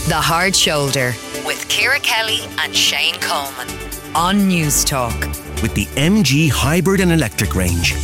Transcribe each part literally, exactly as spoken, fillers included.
The Hard Shoulder with Ciara Kelly and Shane Coleman on News Talk. With the M G hybrid and electric range.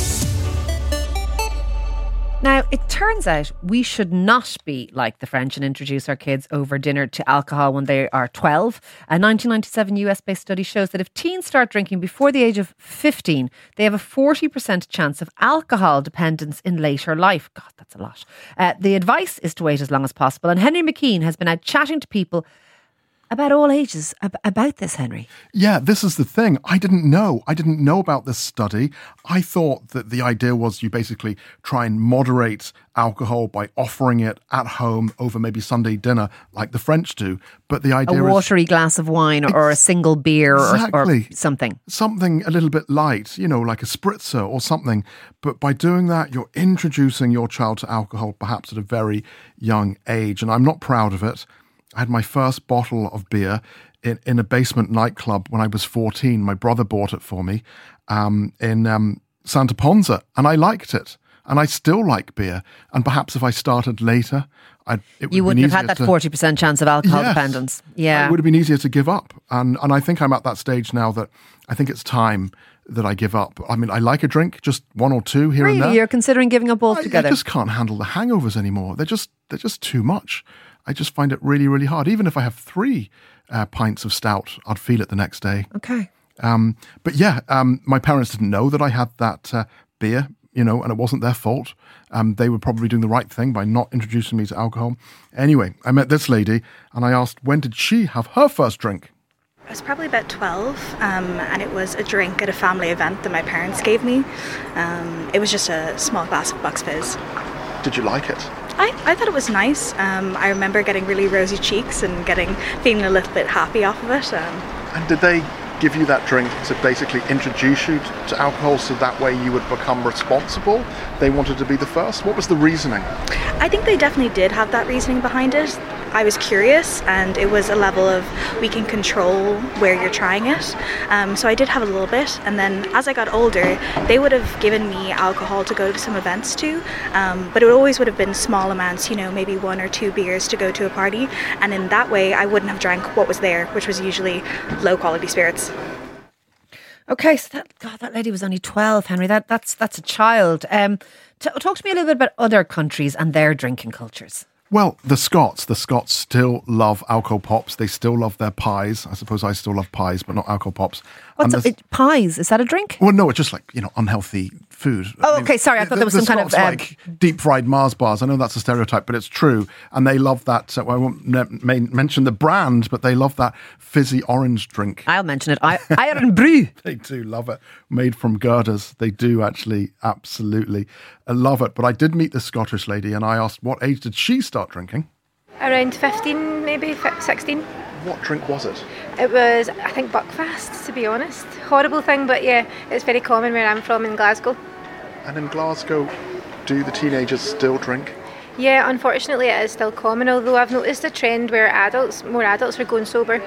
Now, it turns out we should not be like the French and introduce our kids over dinner to alcohol when they are twelve. A nineteen ninety-seven U S-based study shows that if teens start drinking before the age of fifteen, they have a forty percent chance of alcohol dependence in later life. God, that's a lot. Uh, the advice is to wait as long as possible. And Henry McKean has been out chatting to people about all ages ab- about this, Henry. Yeah, this is the thing. I didn't know. I didn't know about this study. I thought that the idea was you basically try and moderate alcohol by offering it at home over maybe Sunday dinner like the French do. But the idea A watery is, glass of wine or a single beer exactly. or, or something. Something a little bit light, you know, like a spritzer or something. But by doing that, you're introducing your child to alcohol perhaps at a very young age. And I'm not proud of it. I had my first bottle of beer in, in a basement nightclub when I was fourteen. My brother bought it for me um, in um, Santa Ponsa, and I liked it. And I still like beer. And perhaps if I started later, I'd, it would You wouldn't been have had that to, forty percent chance of alcohol yes, dependence. Yeah. It would have been easier to give up. And and I think I'm at that stage now that I think it's time that I give up. I mean, I like a drink, just one or two here Really? and there. You're considering giving up I, altogether? I just can't handle the hangovers anymore. They're just they're just too much. I just find it really, really hard. Even if I have three uh, pints of stout, I'd feel it the next day. Okay. Um, but yeah, um, my parents didn't know that I had that uh, beer, you know, and it wasn't their fault. Um, they were probably doing the right thing by not introducing me to alcohol. Anyway, I met this lady and I asked, when did she have her first drink? I was probably about twelve, um, and it was a drink at a family event that my parents gave me. Um, it was just a small glass of Bucks Fizz. Did you like it? I, I thought it was nice. Um, I remember getting really rosy cheeks and getting feeling a little bit happy off of it. Um, And did they give you that drink to basically introduce you to alcohol so that way you would become responsible? They wanted to be the first? What was the reasoning? I think they definitely did have that reasoning behind it. I was curious, and it was a level of we can control where you're trying it. Um, so I did have a little bit, and then as I got older, they would have given me alcohol to go to some events too, um, but it always would have been small amounts, you know, maybe one or two beers to go to a party, and in that way I wouldn't have drank what was there, which was usually low quality spirits. Okay, so that God, that lady was only twelve, Henry. That that's that's a child. Um, t- talk to me a little bit about other countries and their drinking cultures. Well, the Scots, the Scots still love alcohol pops. They still love their pies. I suppose I still love pies, but not alcohol pops. What's a, it, pies? Is that a drink? Well, no, it's just like, you know, unhealthy food. Oh, I mean, okay, sorry. I thought the, there was the some kind of... Scots Um, like deep-fried Mars bars. I know that's a stereotype, but it's true. And they love that, uh, well, I won't ne- may mention the brand, but they love that fizzy orange drink. I'll mention it. I- Iron Brew. They do love it. Made from girders. They do actually absolutely love it. But I did meet this Scottish lady and I asked, what age did she start drinking? Around fifteen, maybe sixteen. What drink was it? It was, I think, Buckfast, to be honest. Horrible thing, but yeah, it's very common where I'm from in Glasgow. And in Glasgow, do the teenagers still drink? Yeah, unfortunately it is still common, although I've noticed a trend where adults, more adults are going sober.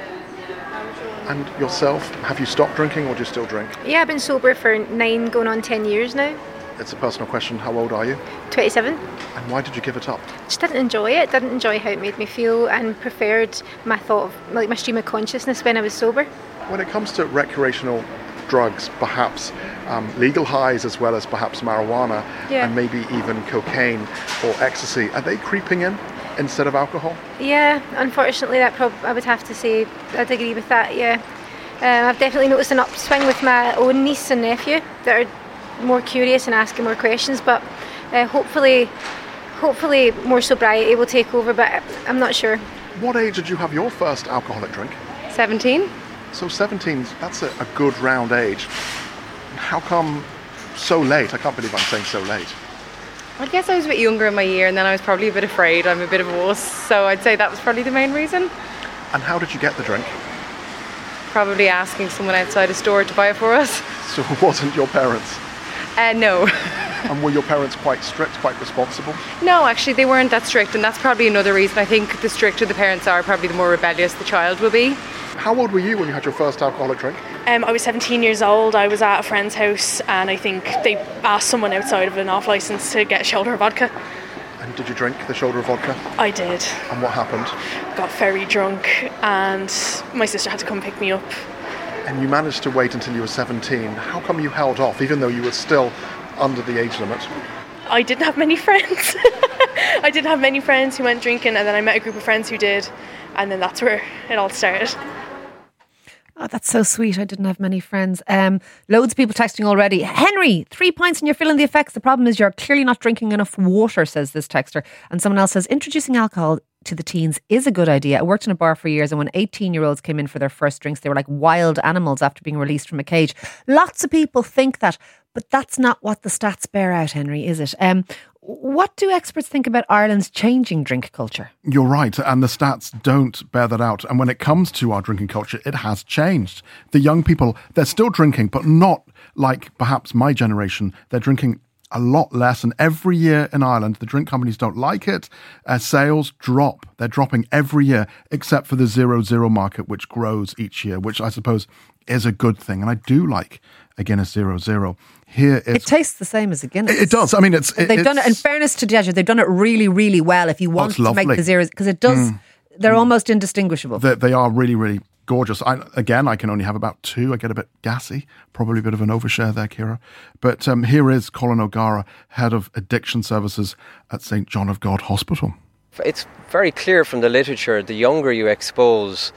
And yourself, have you stopped drinking or do you still drink? Yeah, I've been sober for nine, going on ten years now. It's a personal question. How old are you? twenty-seven. And why did you give it up? Just didn't enjoy it, didn't enjoy how it made me feel, and preferred my thought of, like my stream of consciousness when I was sober. When it comes to recreational drugs, perhaps um, legal highs as well as perhaps marijuana yeah. and maybe even cocaine or ecstasy, are they creeping in instead of alcohol? Yeah, unfortunately that prob- I would have to say I'd agree with that, yeah. Um, I've definitely noticed an upswing with my own niece and nephew that are more curious and asking more questions, but uh, hopefully hopefully more sobriety will take over, but I'm not sure. What age did you have your first alcoholic drink? seventeen. So seventeen, that's a, a good round age. How come so late? I can't believe I'm saying so late. I guess I was a bit younger in my year and then I was probably a bit afraid. I'm a bit of a wuss, so I'd say that was probably the main reason. And how did you get the drink? Probably asking someone outside a store to buy it for us. So it wasn't your parents? Uh, no. And were your parents quite strict, quite responsible? No, actually they weren't that strict, and that's probably another reason. I think the stricter the parents are, probably the more rebellious the child will be. How old were you when you had your first alcoholic drink? Um, I was seventeen years old. I was at a friend's house and I think they asked someone outside of an off licence to get a shoulder of vodka. And Did you drink the shoulder of vodka? I did. And what happened? Got very drunk and my sister had to come pick me up. And you managed to wait until you were seventeen. How come you held off, even though you were still under the age limit? I didn't have many friends. I didn't have many friends who went drinking, and then I met a group of friends who did, and then that's where it all started. Oh, that's so sweet. I didn't have many friends. Um, loads of people texting already. Henry, three points and you're feeling the effects. The problem is you're clearly not drinking enough water, says this texter. And someone else says, introducing alcohol to the teens is a good idea. I worked in a bar for years, and when eighteen-year-olds came in for their first drinks, they were like wild animals after being released from a cage. Lots of people think that, but that's not what the stats bear out, Henry, is it? Um, what do experts think about Ireland's changing drink culture? You're right, and the stats don't bear that out. And when it comes to our drinking culture, it has changed. The young people, they're still drinking, but not like perhaps my generation. They're drinking a lot less, and every year in Ireland the drink companies don't like it. Uh, sales drop. They're dropping every year, except for the zero zero market, which grows each year, which I suppose is a good thing. And I do like a Guinness zero zero. Here it's, it tastes the same as a Guinness. It, it does. I mean, it's it, they've it's, done it. In fairness to Diageo, they've done it really, really well. If you want to lovely. make the zeros, because it does, mm. they're mm. almost indistinguishable. They, they are really, really gorgeous. I, again, I can only have about two. I get a bit gassy, probably a bit of an overshare there, Ciara. But um, here is Colin O'Gara, Head of Addiction Services at Saint John of God Hospital. It's very clear from the literature, the younger you expose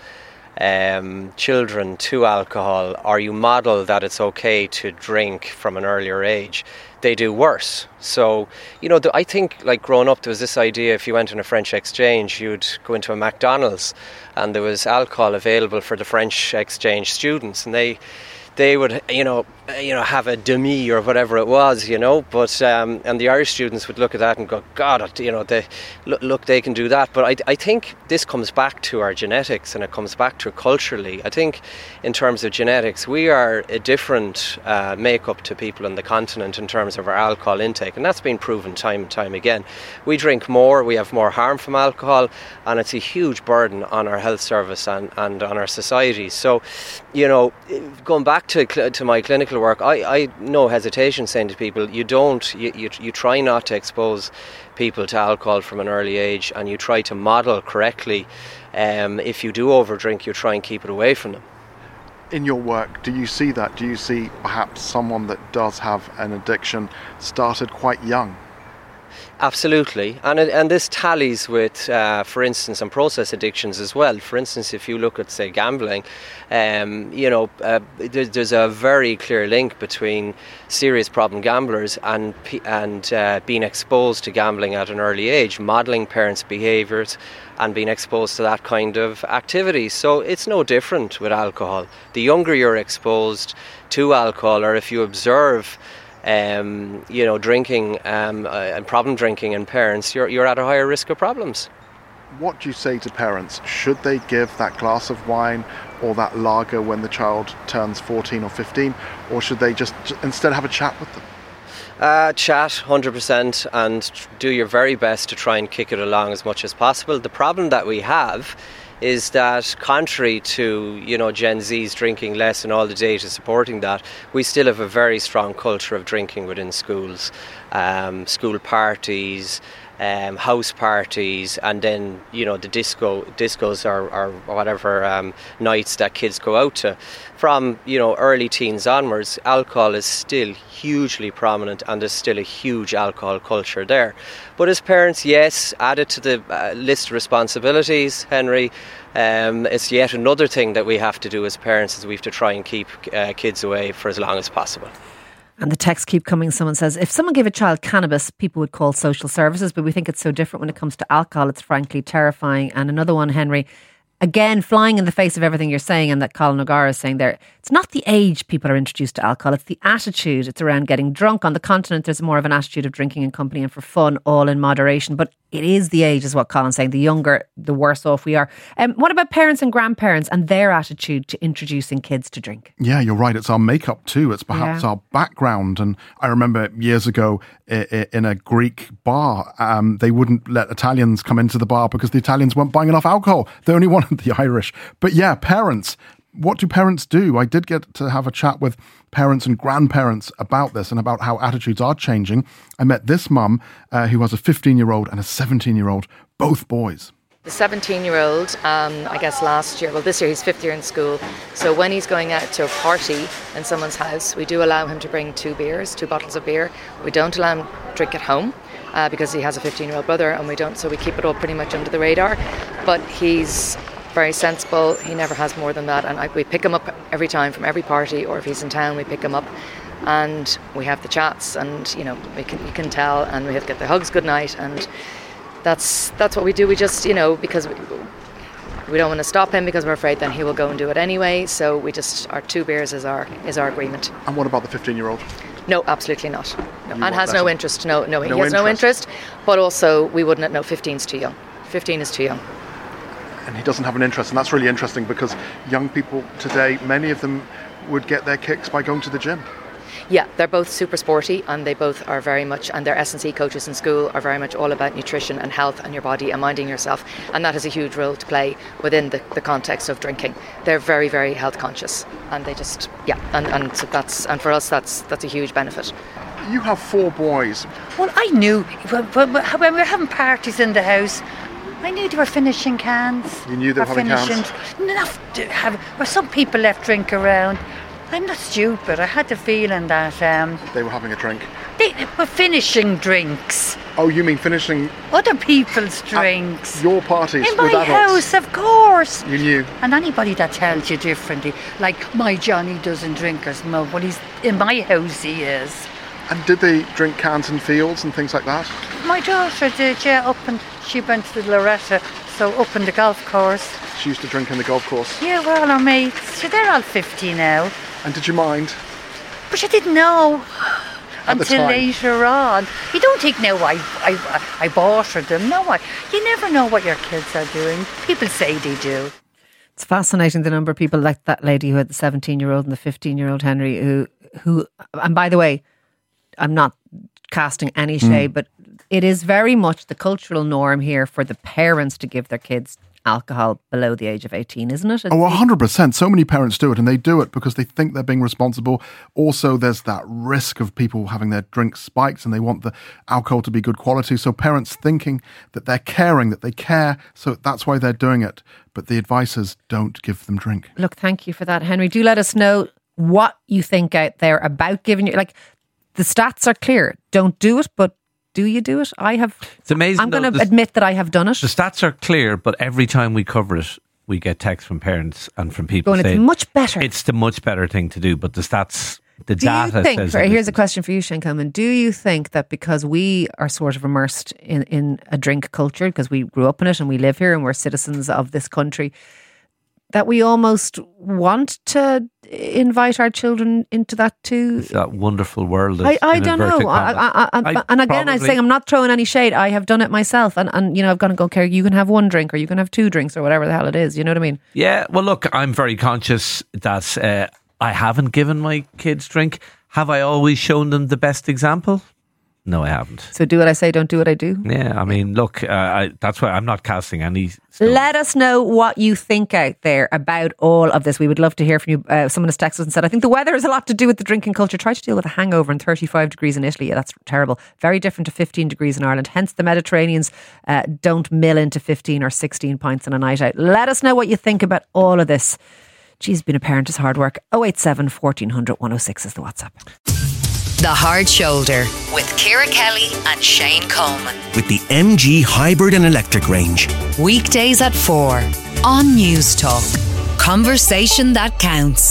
um, children to alcohol, or you model that it's okay to drink from an earlier age, they do worse. So, you know, I think, like, growing up, there was this idea, if you went on a French exchange, you'd go into a McDonald's and there was alcohol available for the French exchange students, and they they would, you know, you know, have a demi or whatever it was, you know, but um, and the Irish students would look at that and go, God, you know, they look, look they can do that. But I, I think this comes back to our genetics, and it comes back to culturally. I think in terms of genetics, we are a different uh, makeup to people on the continent in terms of our alcohol intake, and that's been proven time and time again. We drink more, we have more harm from alcohol, and it's a huge burden on our health service and, and on our society. So, you know, going back to to my clinical work, I, I no hesitation saying to people, you don't, you, you you try not to expose people to alcohol from an early age, and you try to model correctly. Um, if you do overdrink, you try and keep it away from them. In your work, do you see that? Do you see perhaps someone that does have an addiction started quite young? Absolutely, and it, and this tallies with, uh, for instance, and process addictions as well. For instance, if you look at, say, gambling, um, you know, uh, there, there's a very clear link between serious problem gamblers and and uh, being exposed to gambling at an early age, modelling parents' behaviours, and being exposed to that kind of activity. So it's no different with alcohol. The younger you're exposed to alcohol, or if you observe Um, you know, drinking um, uh, and problem drinking in parents, you're you're at a higher risk of problems. What do you say to parents? Should they give that glass of wine or that lager when the child turns fourteen or fifteen, or should they just instead have a chat with them? Uh, chat, one hundred percent, and do your very best to try and kick it along as much as possible. The problem that we have is that, contrary to, you know, Gen Z's drinking less and all the data supporting that, we still have a very strong culture of drinking within schools, um, school parties, um, house parties, and then, you know, the disco discos or, or whatever um, nights that kids go out to. From, you know, early teens onwards, alcohol is still hugely prominent, and there's still a huge alcohol culture there. But as parents, yes, add it to the uh, list of responsibilities, Henry. Um, it's yet another thing that we have to do as parents, is we have to try and keep uh, kids away for as long as possible. And the texts keep coming. Someone says, if someone gave a child cannabis, people would call social services, but we think it's so different when it comes to alcohol. It's frankly terrifying. And another one, Henry, again, flying in the face of everything you're saying, and that Colin O'Gara is saying there, it's not the age people are introduced to alcohol, it's the attitude. It's around getting drunk. On the continent, there's more of an attitude of drinking in company and for fun, all in moderation. But it is the age, is what Colin's saying. The younger, the worse off we are. Um, what about parents and grandparents and their attitude to introducing kids to drink? Yeah, you're right. It's our makeup too. It's perhaps yeah. our background. And I remember years ago in a Greek bar, um, they wouldn't let Italians come into the bar because the Italians weren't buying enough alcohol. They only wanted the Irish. But yeah, parents, what do parents do? I did get to have a chat with parents and grandparents about this and about how attitudes are changing. I met this mum uh, who has a fifteen-year-old and a seventeen-year-old, both boys. The seventeen-year-old, um, I guess last year, well this year he's fifth year in school, so when he's going out to a party in someone's house, we do allow him to bring two beers, two bottles of beer. We don't allow him to drink at home uh, because he has a fifteen-year-old brother, and we don't, so we keep it all pretty much under the radar. But he's very sensible, he never has more than that, and I, we pick him up every time from every party, or if he's in town we pick him up and we have the chats, and you know, we can, you can tell, and we have to get the hugs goodnight, and that's that's what we do. We just, you know, because we, we don't want to stop him because we're afraid then he will go and do it anyway, so we just, our two beers is our is our agreement. And what about the fifteen-year-old? No, absolutely not. No. And has better? no interest. No, no, no he has interest. no interest, but also we wouldn't, no, fifteen's too young. fifteen is too young. And he doesn't have an interest, and that's really interesting because young people today, many of them would get their kicks by going to the gym. Yeah, they're both super sporty, and they both are very much, and their S and C coaches in school are very much all about nutrition and health and your body and minding yourself, and that has a huge role to play within the, the context of drinking. They're very, very health conscious, and they just, yeah, and, and so that's, and for us that's that's a huge benefit. You have four boys. Well, I knew when, when, when we were having parties in the house, I knew they were finishing cans. You knew they were having finishing, cans? Enough to have, well, some people left drink around. I'm not stupid. I had the feeling that um, they were having a drink. They were finishing drinks. Oh, you mean finishing other people's drinks? At your parties in my with adults? house, of course. You knew. And anybody that tells you differently, like my Johnny doesn't drink or smoke, well, he's in my house. He is. And did they drink cans in fields and things like that? My daughter did, yeah. Up and she went to the Loretta, so up in the golf course. She used to drink in the golf course. Yeah, well, our mates. So they're all fifty now. And did you mind? But she didn't know At until later on. You don't think now I, I, I bought her them. No, I, you never know what your kids are doing. People say they do. It's fascinating the number of people like that lady who had the seventeen-year-old and the fifteen-year-old Henry, who, who, and by the way, I'm not casting any shade, mm. but it is very much the cultural norm here for the parents to give their kids alcohol below the age of eighteen, isn't it? Oh, one hundred percent. So many parents do it, and they do it because they think they're being responsible. Also, there's that risk of people having their drinks spiked, and they want the alcohol to be good quality. So parents thinking that they're caring, that they care, so that's why they're doing it. But the advice is don't give them drink. Look, thank you for that, Henry. Do let us know what you think out there about giving you, like, the stats are clear. Don't do it, but do you do it? I have. It's amazing. I'm going to admit that I have done it. The stats are clear, but every time we cover it, we get texts from parents and from people going, saying it's much better. It's the much better thing to do, but the stats, the do data you think, says. Right, here's a question for you, Shane Coleman. Do you think that because we are sort of immersed in, in a drink culture, because we grew up in it and we live here and we're citizens of this country, that we almost want to invite our children into that too? It's that wonderful world. I, I don't know. I, I, I, I, and again, I'm saying I'm not throwing any shade. I have done it myself. And, and you know, I've gone and go, okay, you can have one drink or you can have two drinks or whatever the hell it is. You know what I mean? Yeah. Well, look, I'm very conscious that uh, I haven't given my kids drink. Have I always shown them the best example? No, I haven't. So do what I say, don't do what I do? Yeah, I mean, look, uh, I, that's why I'm not casting any stones. Let us know what you think out there about all of this. We would love to hear from you. Uh, someone has texted us and said, I think the weather has a lot to do with the drinking culture. Try to deal with a hangover and thirty-five degrees in Italy. Yeah, that's terrible. Very different to fifteen degrees in Ireland. Hence the Mediterraneans uh, don't mill into fifteen or sixteen pints on a night out. Let us know what you think about all of this. Geez, being a parent is hard work. oh eight seven, fourteen hundred, one oh six is the WhatsApp. The Hard Shoulder with Ciara Kelly and Shane Coleman. With the M G Hybrid and Electric range. Weekdays at four on News Talk. Conversation that counts.